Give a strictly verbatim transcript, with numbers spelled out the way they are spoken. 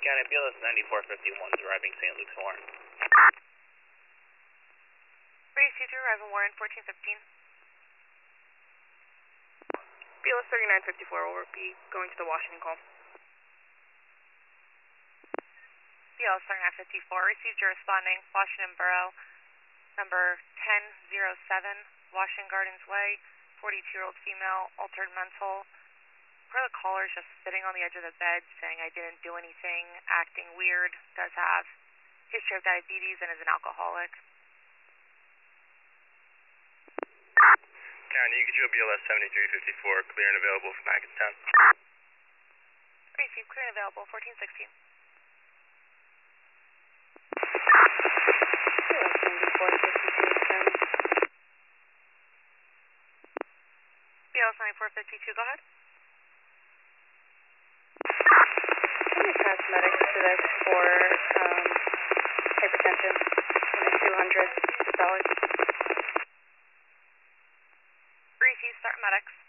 County, B L S ninety-four fifty-one is arriving Saint Luke's Warren. Race two two arriving Warren, fourteen fifteen. B L S thirty-nine fifty-four will be going to the Washington call. B L S thirty-nine fifty-four, received your responding, Washington Borough, number ten oh seven, Washington Gardens Way, forty-two-year-old female, altered mental. Per the caller, just sitting on the edge of the bed, saying I didn't do anything, acting weird, does have history of diabetes and is an alcoholic. County, you could do B L S seventy-three fifty-four, clear and available from Hackettstown. Receive, clear and available, fourteen sixteen. B L S ninety-four fifty-two, go ahead. Can you medics to this for um, hypertension in two hundred dollars? Receive, start medics.